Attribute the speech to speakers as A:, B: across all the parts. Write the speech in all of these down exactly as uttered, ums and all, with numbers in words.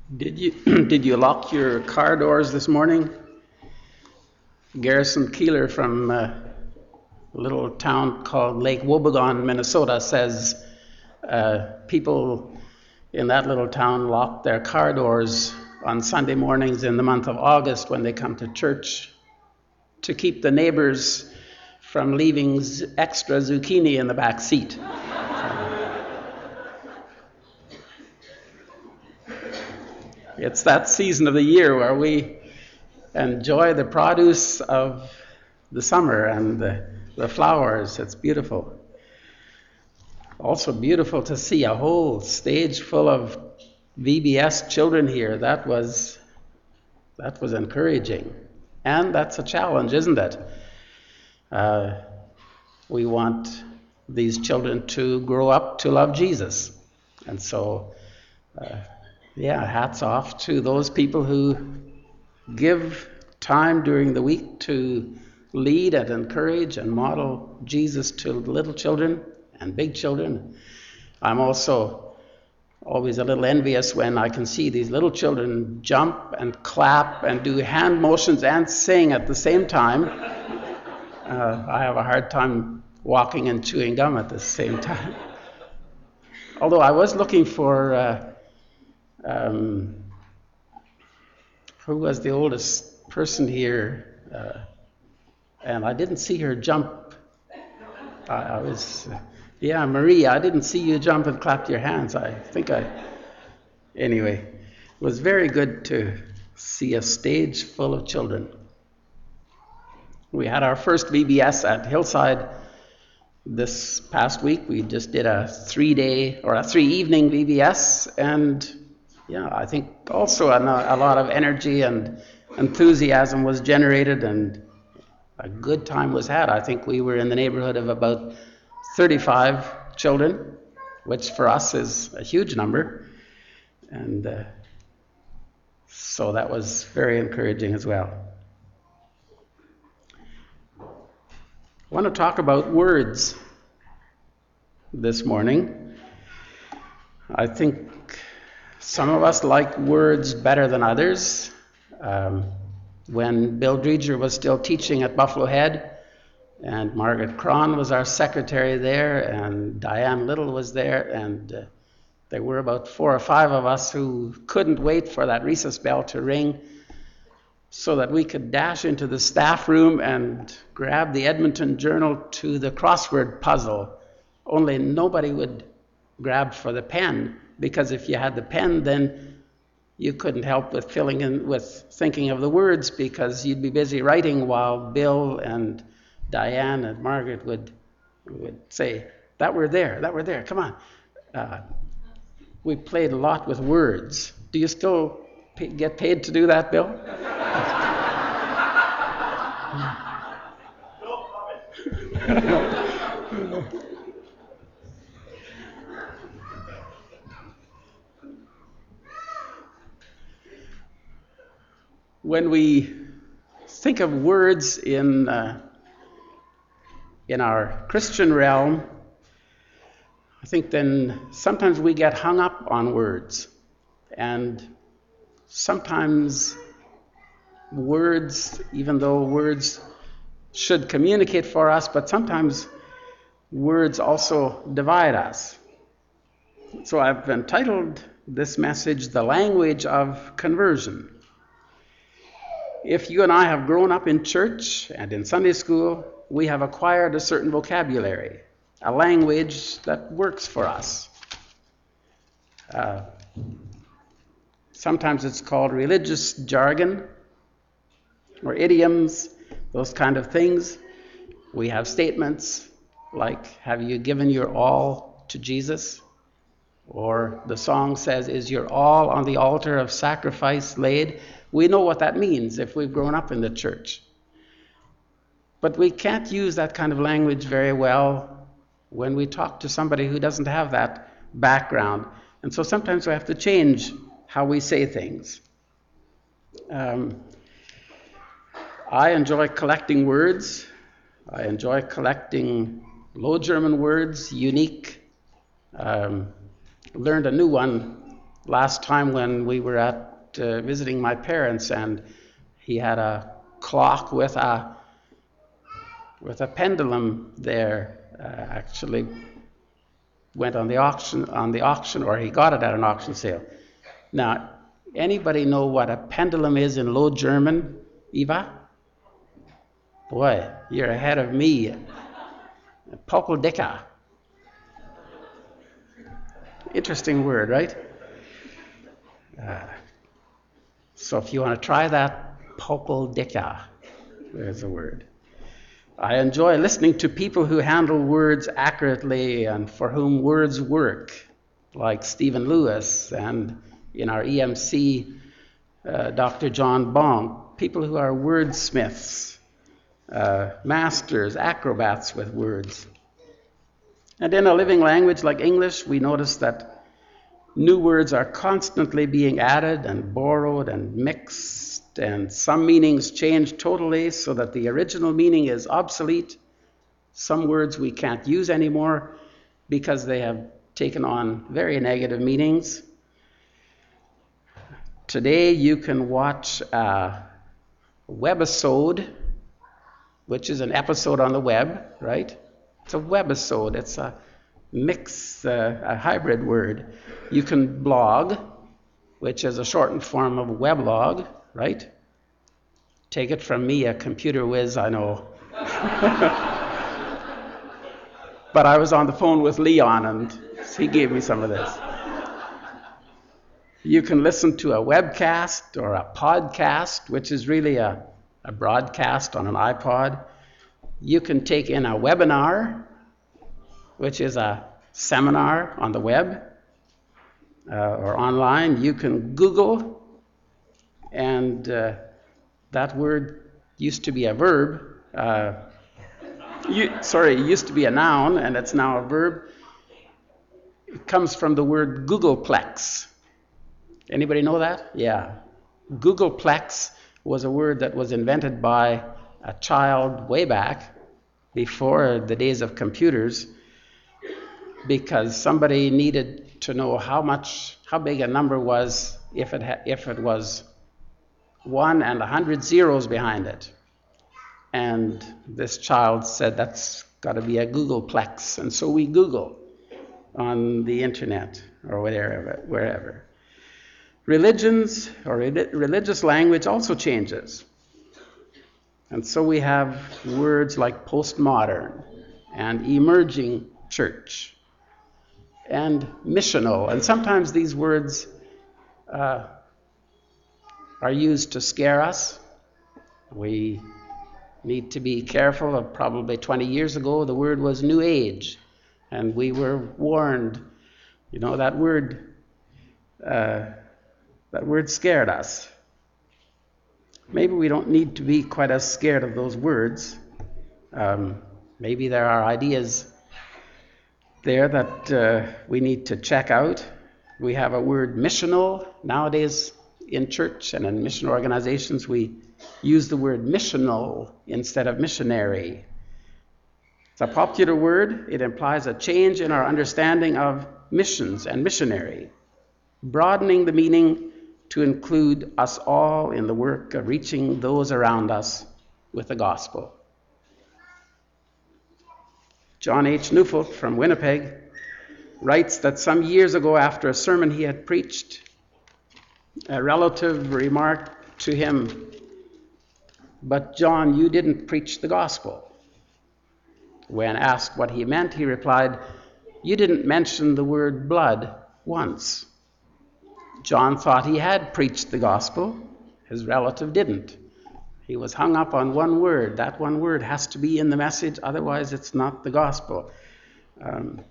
A: Did you did you lock your car doors this morning? Garrison Keeler from uh, a little town called Lake Wobegon, Minnesota, says uh, people in that little town lock their car doors on Sunday mornings in the month of August when they come to church to keep the neighbors from leaving z- extra zucchini in the back seat. It's that season of the year where we enjoy the produce of the summer and the, the flowers. It's beautiful. Also beautiful to see a whole stage full of V B S children here. That was that was encouraging. And that's a challenge, isn't it? Uh, we want these children to grow up to love Jesus. And so, uh, yeah, hats off to those people who give time during the week to lead and encourage and model Jesus to little children and big children. I'm also always a little envious when I can see these little children jump and clap and do hand motions and sing at the same time. Uh, I have a hard time walking and chewing gum at the same time. Although I was looking for uh, um, who was the oldest person here, uh, and I didn't see her jump. I, I was, uh, yeah, Maria, I didn't see you jump and clap your hands. I think I, anyway, it was very good to see a stage full of children. We had our first V B S at Hillside this past week. We just did a three-day or a three-evening V B S, and yeah, I think also a, a lot of energy and enthusiasm was generated, and a good time was had. I think we were in the neighborhood of about thirty-five children, which for us is a huge number, and uh, so that was very encouraging as well. I want to talk about words this morning. I think some of us like words better than others. Um, when Bill Dreger was still teaching at Buffalo Head, and Margaret Cron was our secretary there, and Diane Little was there, and uh, there were about four or five of us who couldn't wait for that recess bell to ring so that we could dash into the staff room and grab the Edmonton Journal to the crossword puzzle. Only nobody would grab for the pen, because if you had the pen, then you couldn't help with filling in with thinking of the words, because you'd be busy writing while Bill and Diane and Margaret would would say, that word there, that word there, come on. Uh, we played a lot with words. Do you still pay, get paid to do that, Bill? When we think of words in uh, in our Christian realm, I think then sometimes we get hung up on words, and sometimes words, even though words should communicate for us, but sometimes words also divide us. So I've entitled this message, The Language of Conversion. If you and I have grown up in church and in Sunday school, we have acquired a certain vocabulary, a language that works for us. Uh, sometimes it's called religious jargon or idioms, those kind of things. We have statements like, have you given your all to Jesus? Or the song says, is your all on the altar of sacrifice laid? We know what that means if we've grown up in the church. But we can't use that kind of language very well when we talk to somebody who doesn't have that background. And so sometimes we have to change how we say things. Um, I enjoy collecting words. I enjoy collecting Low German words, unique. Um, learned a new one last time when we were at uh, visiting my parents, and he had a clock with a with a pendulum there. Uh, actually, went on the auction on the auction, or he got it at an auction sale. Now, anybody know what a pendulum is in Low German, Eva? Boy, you're ahead of me. Popeldicker. Interesting word, right? Uh, so if you want to try that, Popeldicker, there's a word. I enjoy listening to people who handle words accurately and for whom words work, like Stephen Lewis, and in our E M C, uh, Doctor John Bonk, people who are wordsmiths, uh, masters, acrobats with words. And in a living language like English, we notice that new words are constantly being added and borrowed and mixed, and some meanings change totally so that the original meaning is obsolete. Some words we can't use anymore because they have taken on very negative meanings. Today you can watch a webisode, which is an episode on the web, right? It's a webisode. It's a mix, uh, a hybrid word. You can blog, which is a shortened form of weblog, right? Take it from me, a computer whiz, I know. But I was on the phone with Leon, and he gave me some of this. You can listen to a webcast or a podcast, which is really a, a broadcast on an iPod. You can take in a webinar, which is a seminar on the web uh, or online. You can Google, and uh, that word used to be a verb. Uh, you, sorry, it used to be a noun, and it's now a verb. It comes from the word Googleplex. Anybody know that? Yeah. Googleplex was a word that was invented by a child way back before the days of computers, because somebody needed to know how much, how big a number was if it ha- if it was one and a hundred zeros behind it. And this child said, that's got to be a Googleplex. And so we Google on the internet or wherever. wherever. Religions or religious language also changes. And so we have words like postmodern and emerging church and missional. And sometimes these words uh, are used to scare us. We need to be careful. Of probably twenty years ago, the word was New Age, and we were warned. You know, that word, uh, that word scared us. Maybe we don't need to be quite as scared of those words. Um, maybe there are ideas there that uh, we need to check out. We have a word missional. Nowadays in church and in mission organizations, we use the word missional instead of missionary. It's a popular word. It implies a change in our understanding of missions and missionary, broadening the meaning to include us all in the work of reaching those around us with the gospel. John H. Neufeld from Winnipeg writes that some years ago, after a sermon he had preached, a relative remarked to him, "But John, you didn't preach the gospel." When asked what he meant, he replied, "You didn't mention the word blood once." John thought he had preached the gospel. His relative didn't. He was hung up on one word. That one word has to be in the message, otherwise it's not the gospel. Um,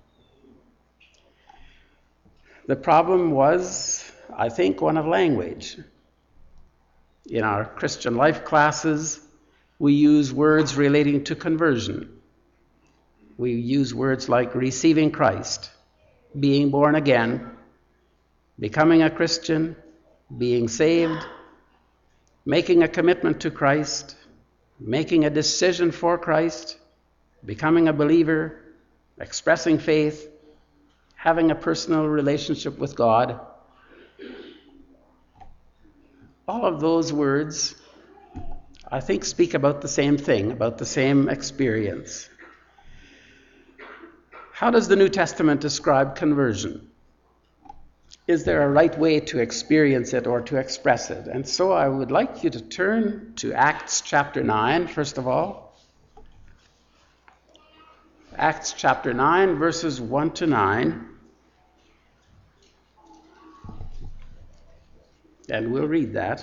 A: the problem was, I think, one of language. In our Christian life classes, we use words relating to conversion. We use words like receiving Christ, being born again, becoming a Christian, being saved, making a commitment to Christ, making a decision for Christ, becoming a believer, expressing faith, having a personal relationship with God. all of those words, I think, speak about the same thing, about the same experience. How does the New Testament describe conversion? Is there a right way to experience it or to express it? And so I would like you to turn to Acts chapter nine, first of all. Acts chapter nine, verses one to nine. And we'll read that.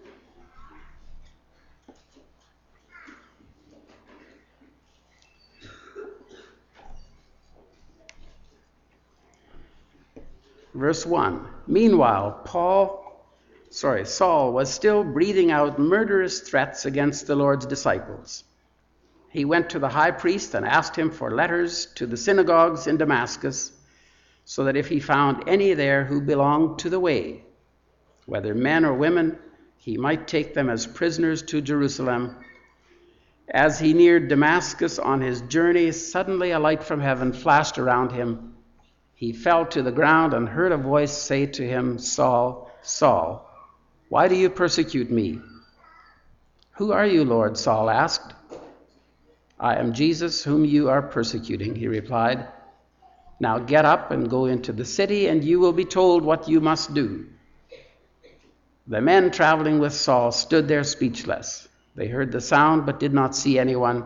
A: Verse one. Meanwhile, Paul, sorry, Saul was still breathing out murderous threats against the Lord's disciples. He went to the high priest and asked him for letters to the synagogues in Damascus, so that if he found any there who belonged to the way, whether men or women, he might take them as prisoners to Jerusalem. As he neared Damascus on his journey, suddenly a light from heaven flashed around him. He fell to the ground and heard a voice say to him, Saul, Saul, why do you persecute me? Who are you, Lord? Saul asked. I am Jesus, whom you are persecuting, he replied. Now get up and go into the city, and you will be told what you must do. The men traveling with Saul stood there speechless. They heard the sound but did not see anyone.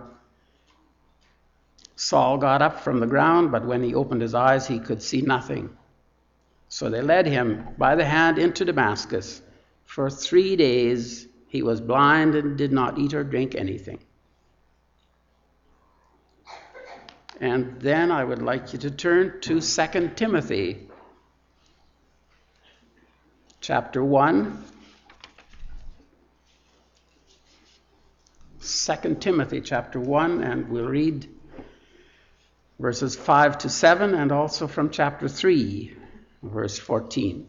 A: Saul got up from the ground, but when he opened his eyes, he could see nothing. So they led him by the hand into Damascus. For three days he was blind and did not eat or drink anything. And then I would like you to turn to Second Timothy, chapter one. Second Timothy, chapter one, and we'll read verses five to seven, and also from chapter three, verse fourteen.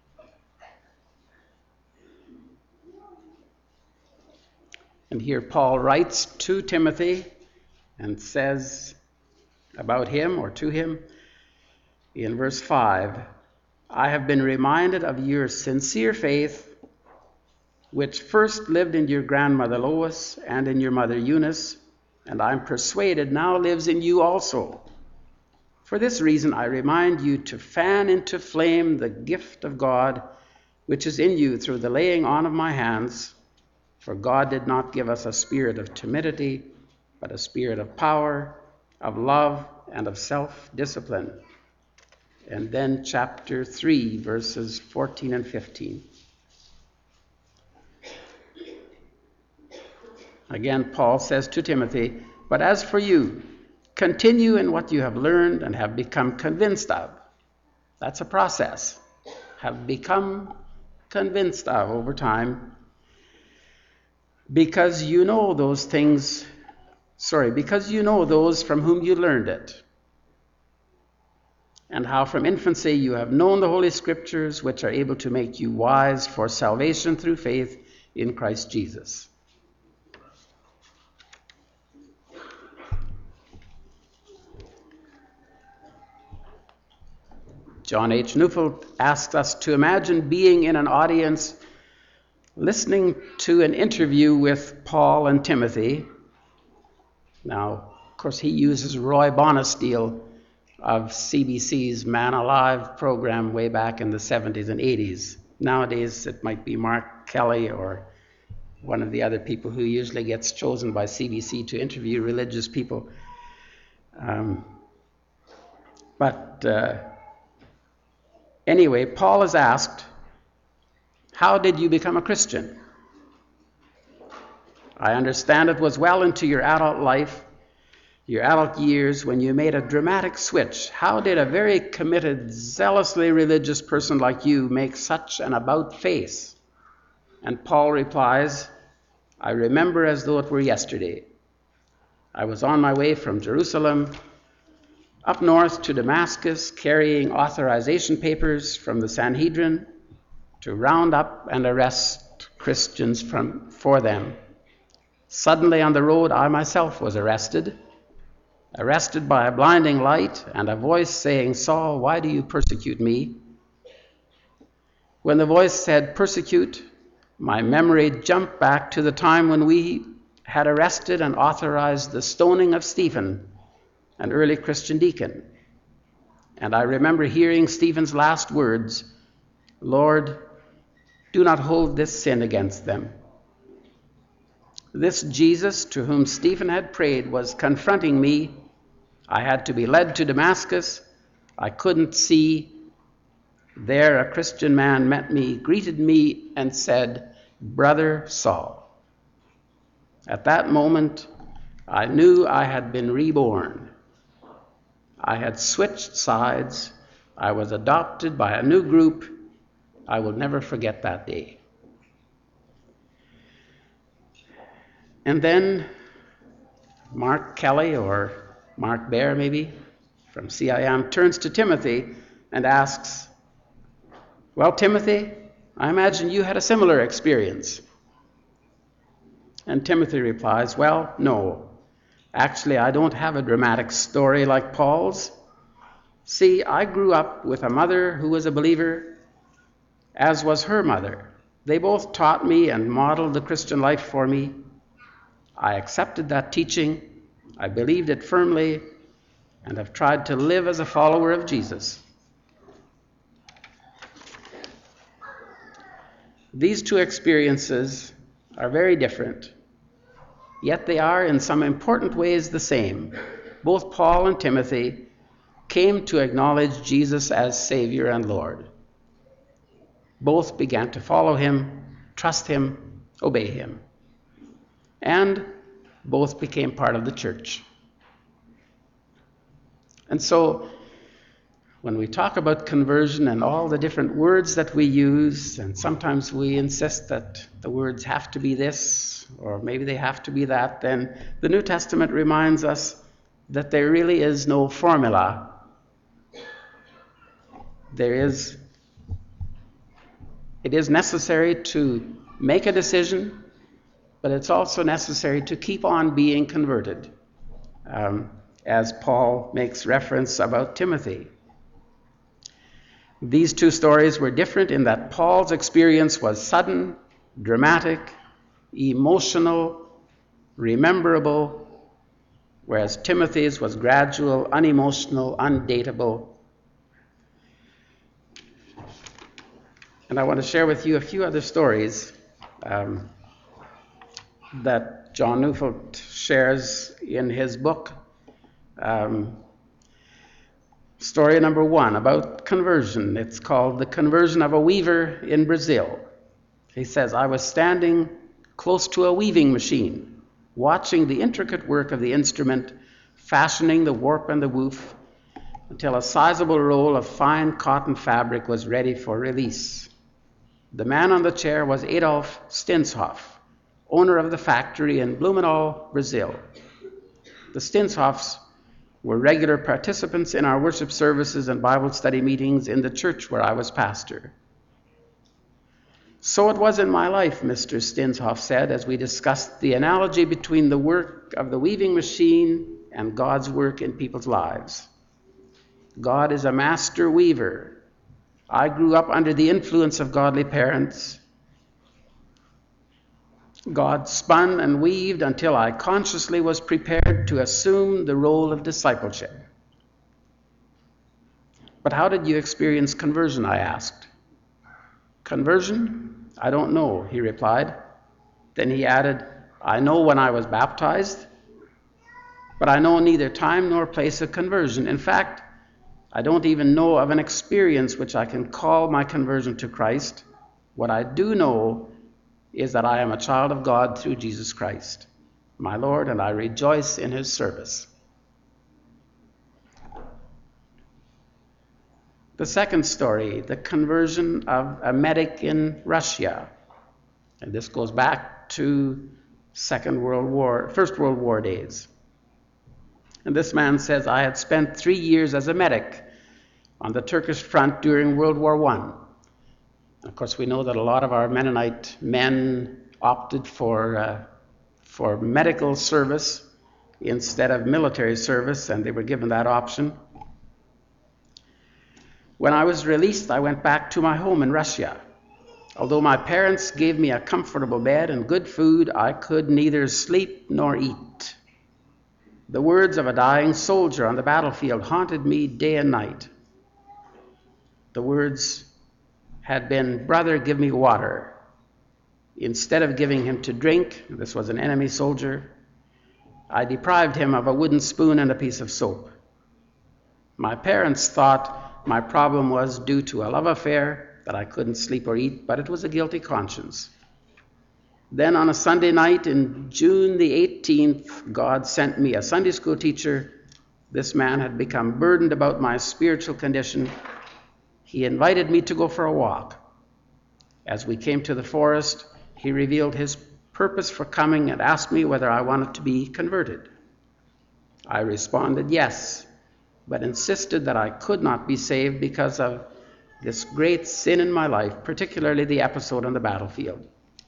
A: And here Paul writes to Timothy and says about him, or to him, in verse five, I have been reminded of your sincere faith, which first lived in your grandmother Lois and in your mother Eunice, and I'm persuaded now lives in you also. For this reason I remind you to fan into flame the gift of God, which is in you through the laying on of my hands. For God did not give us a spirit of timidity, but a spirit of power, of love, and of self-discipline. And then chapter three, verses fourteen and fifteen. Again, Paul says to Timothy, but as for you, continue in what you have learned and have become convinced of. That's a process. Have become convinced of over time. Because you know those things, sorry, because you know those from whom you learned it. And how from infancy you have known the Holy Scriptures, which are able to make you wise for salvation through faith in Christ Jesus. John H. Neufeld asks us to imagine being in an audience listening to an interview with Paul and Timothy. Now, of course, he uses Roy Bonesteel of C B C's Man Alive program way back in the seventies and eighties. Nowadays, it might be Mark Kelly or one of the other people who usually gets chosen by C B C to interview religious people. Um, but... Uh, Anyway, Paul is asked, how did you become a Christian? I understand it was well into your adult life, your adult years, when you made a dramatic switch. How did a very committed, zealously religious person like you make such an about face? And Paul replies, I remember as though it were yesterday. I was on my way from Jerusalem up north to Damascus, carrying authorization papers from the Sanhedrin to round up and arrest Christians from, for them. Suddenly on the road, I myself was arrested, arrested by a blinding light and a voice saying, Saul, why do you persecute me? When the voice said, persecute, my memory jumped back to the time when we had arrested and authorized the stoning of Stephen, an early Christian deacon. And I remember hearing Stephen's last words, "Lord, do not hold this sin against them." This Jesus to whom Stephen had prayed was confronting me. I had to be led to Damascus. I couldn't see. There a Christian man met me, greeted me, and said, "Brother Saul." At that moment, I knew I had been reborn. I had switched sides. I was adopted by a new group. I will never forget that day. And then Mark Kelly, or Mark Bear maybe, from C I M, turns to Timothy and asks, "Well, Timothy, I imagine you had a similar experience." And Timothy replies, "Well, no. Actually, I don't have a dramatic story like Paul's. See, I grew up with a mother who was a believer, as was her mother. They both taught me and modeled the Christian life for me. I accepted that teaching, I believed it firmly, and have tried to live as a follower of Jesus." These two experiences are very different, yet they are in some important ways the same. Both Paul and Timothy came to acknowledge Jesus as Savior and Lord. Both began to follow him, trust him, obey him. And both became part of the church. And so, when we talk about conversion and all the different words that we use, and sometimes we insist that the words have to be this, or maybe they have to be that, then the New Testament reminds us that there really is no formula. There is, it is necessary to make a decision, but it's also necessary to keep on being converted, um, as Paul makes reference about Timothy. These two stories were different in that Paul's experience was sudden, dramatic, emotional, rememberable, whereas Timothy's was gradual, unemotional, undateable. And I want to share with you a few other stories um, that John Neufeld shares in his book. Um, story number one about conversion. It's called The Conversion of a Weaver in Brazil. He says, "I was standing close to a weaving machine, watching the intricate work of the instrument, fashioning the warp and the woof, until a sizable roll of fine cotton fabric was ready for release. The man on the chair was Adolf Stinshoff, owner of the factory in Blumenau, Brazil. The Stinshoffs were regular participants in our worship services and Bible study meetings in the church where I was pastor. So it was in my life," Mister Stinshoff said, as we discussed the analogy between the work of the weaving machine and God's work in people's lives. God is a master weaver. I grew up under the influence of godly parents. God spun and weaved until I consciously was prepared to assume the role of discipleship. But how did you experience conversion, I asked. Conversion? I don't know, he replied. Then he added, I know when I was baptized, but I know neither time nor place of conversion. In fact, I don't even know of an experience which I can call my conversion to Christ. What I do know is that I am a child of God through Jesus Christ, my Lord, and I rejoice in his service. The second story, the conversion of a medic in Russia. And this goes back to Second World War, First World War days. And this man says, I had spent three years as a medic on the Turkish front during World War One. Of course, we know that a lot of our Mennonite men opted for, uh, for medical service instead of military service, and they were given that option. When I was released, I went back to my home in Russia. Although my parents gave me a comfortable bed and good food, I could neither sleep nor eat. The words of a dying soldier on the battlefield haunted me day and night. The words had been, "Brother, give me water." Instead of giving him to drink, this was an enemy soldier, I deprived him of a wooden spoon and a piece of soap. My parents thought my problem was due to a love affair, that I couldn't sleep or eat, but it was a guilty conscience. Then on a Sunday night in June the eighteenth, God sent me a Sunday school teacher. This man had become burdened about my spiritual condition. He invited me to go for a walk. As we came to the forest, he revealed his purpose for coming and asked me whether I wanted to be converted. I responded yes, but insisted that I could not be saved because of this great sin in my life, particularly the episode on the battlefield.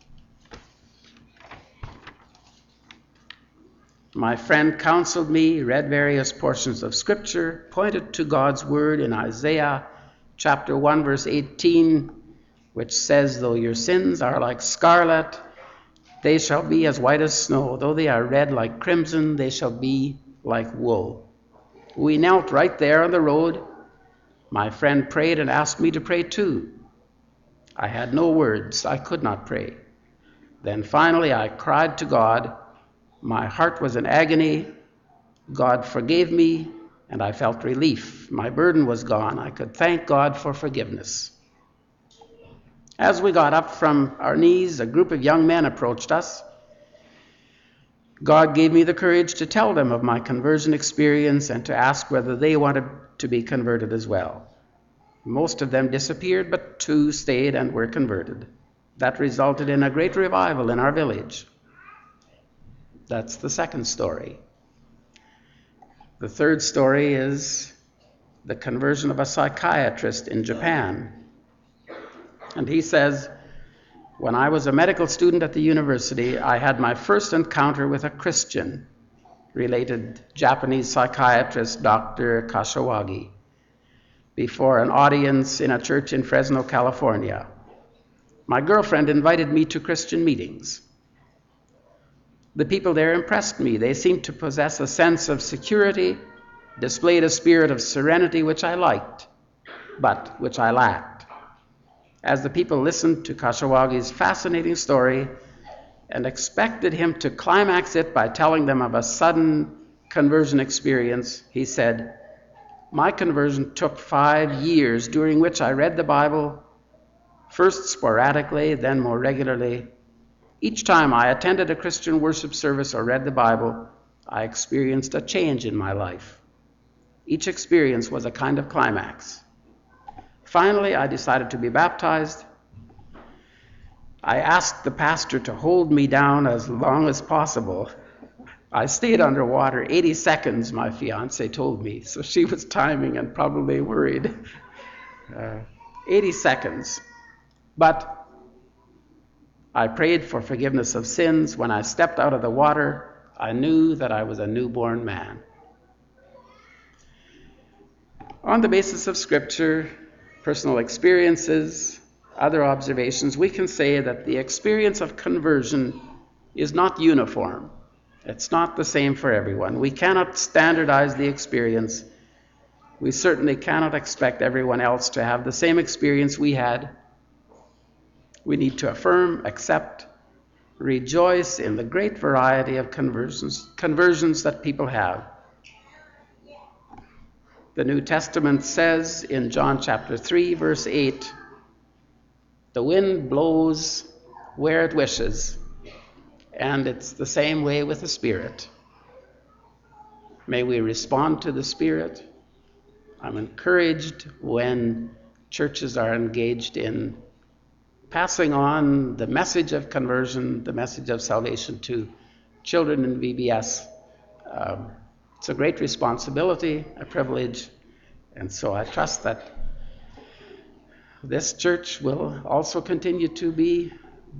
A: My friend counseled me, read various portions of Scripture, pointed to God's word in Isaiah chapter one, verse eighteen, which says, "Though your sins are like scarlet, they shall be as white as snow. Though they are red like crimson, they shall be like wool." We knelt right there on the road. My friend prayed and asked me to pray too. I had no words. I could not pray. Then finally I cried to God. My heart was in agony. God forgave me, and I felt relief. My burden was gone. I could thank God for forgiveness. As we got up from our knees, a group of young men approached us. God gave me the courage to tell them of my conversion experience and to ask whether they wanted to be converted as well. Most of them disappeared, but two stayed and were converted. That resulted in a great revival in our village. That's the second story. The third story is the conversion of a psychiatrist in Japan. And he says, "When I was a medical student at the university, I had my first encounter with a Christian, related Japanese psychiatrist Doctor Kashiwagi, before an audience in a church in Fresno, California. My girlfriend invited me to Christian meetings. The people there impressed me. They seemed to possess a sense of security, displayed a spirit of serenity which I liked, but which I lacked. As the people listened to Kashiwagi's fascinating story and expected him to climax it by telling them of a sudden conversion experience, he said, "My conversion took five years, during which I read the Bible, first sporadically, then more regularly. Each time I attended a Christian worship service or read the Bible, I experienced a change in my life. Each experience was a kind of climax. Finally, I decided to be baptized. I asked the pastor to hold me down as long as possible. I stayed underwater eighty seconds, my fiancée told me, so she was timing and probably worried. Uh, eighty seconds. But I prayed for forgiveness of sins. When I stepped out of the water, I knew that I was a newborn man." On the basis of Scripture, personal experiences, other observations, we can say that the experience of conversion is not uniform. It's not the same for everyone. We cannot standardize the experience. We certainly cannot expect everyone else to have the same experience we had. We need to affirm, accept, rejoice in the great variety of conversions, conversions that people have. The New Testament says in John chapter three, verse eight, "The wind blows where it wishes," and it's the same way with the Spirit. May we respond to the Spirit. I'm encouraged when churches are engaged in passing on the message of conversion, the message of salvation to children in V B S. Um, it's a great responsibility, a privilege, and so I trust that this church will also continue to be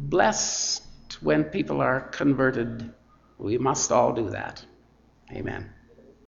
A: blessed when people are converted. We must all do that. Amen.